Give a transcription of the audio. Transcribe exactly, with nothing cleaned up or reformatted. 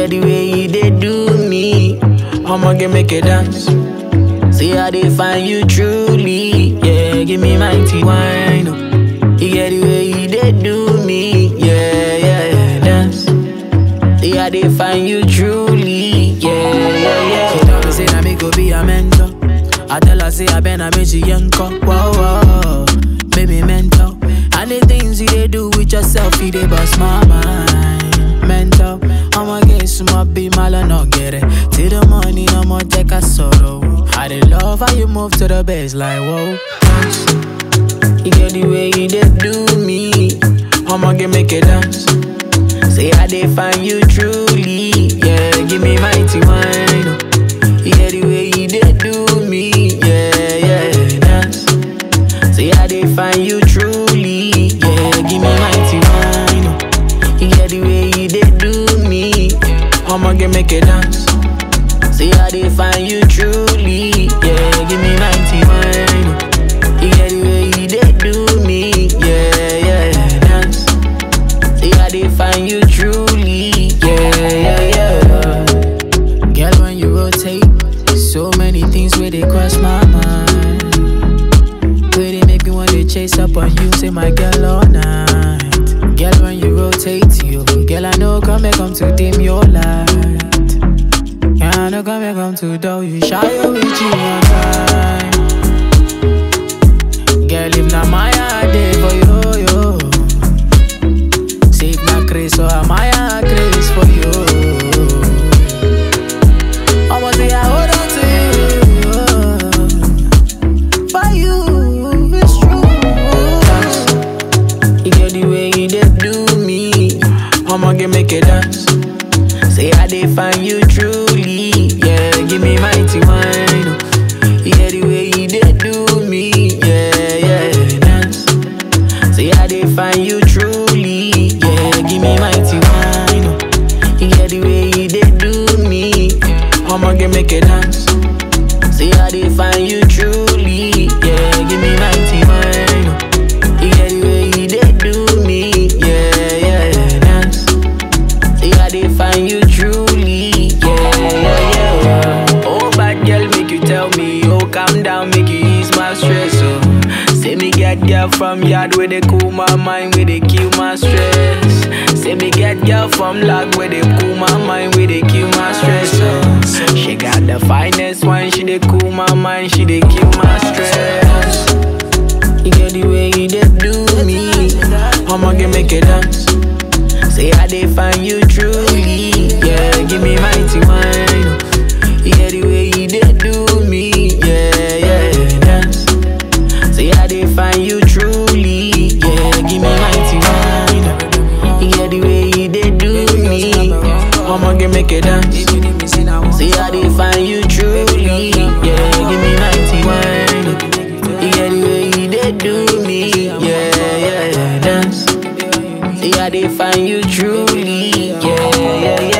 get the way you they do me. I'ma get make it dance. See how they find you truly. Yeah, give me mighty wine. Oh. You get the way you they do me. Yeah, yeah, yeah, dance. See how they find you truly. Yeah, yeah, yeah. She tell me say that me go be a mentor. I tell her say I been a bitch yanko. Whoa, whoa, baby mentor. And the things you they do with yourself, you they bust my mind. Mental, I'ma get some be mal and not get it. Till the money, I'ma take a sorrow. I they love how you move to the bass like whoa. You get the way you they do me. I'ma get make it dance. Say how they find you truly. Yeah, give me mighty wine. You get the way you they do me. Yeah, yeah, dance. Say how they find you truly. Yeah, give me mighty wine. You get the way you they do me. I'ma get make it dance. See how they find you truly. Yeah, give me mighty wine. You get the way you they do me. Yeah, yeah, dance. See how they find you truly. Yeah, yeah, yeah. Girl, when you rotate, so many things where they cross my mind. Where they make me wanna chase up on you, say my girl all night. Girl, when you rotate, you girl, I know come and come to dim your light. I know come and come to do you shy with you one time. Girl, if not my day for you, yo. Save my grace, so I'm my grace for you. I'ma say I hold on to you. For you, it's true. You get the way you they do me. I'ma get make it dance. Say how they find you truly. Yeah, give me mighty wine. You get the way you they do me. Yeah, yeah, dance. Say how they find you truly. Yeah, give me mighty wine. You get the way you they do me. I'ma get make it dance. Say how they find you truly. Yeah, give me mighty wine. You get the way you they do me. Yeah, yeah, dance. See how they find you truly. Yeah, yeah, yeah. Oh, bad girl, make you tell me. Oh, calm down, make you ease my stress. Oh, say me get girl from yard where they cool my mind, where they kill my stress. Say me get girl from lag where they cool my mind, where they kill my stress. Oh, she got the finest wine, she they cool my mind, she they kill my stress. You get the way you they do me. I'ma get make it dance. Say how they find you truly. Yeah, give me mighty wine. You get the way you they do me. Yeah, yeah, dance. Say how they find you truly. Yeah, give me mighty wine. You get the way you they do me. I'ma get make it dance. Say how they find you truly. Yeah, give me mighty wine. You get the way you they do me. Yeah, yeah, dance. See how they find you truly. Yeah, yeah, yeah.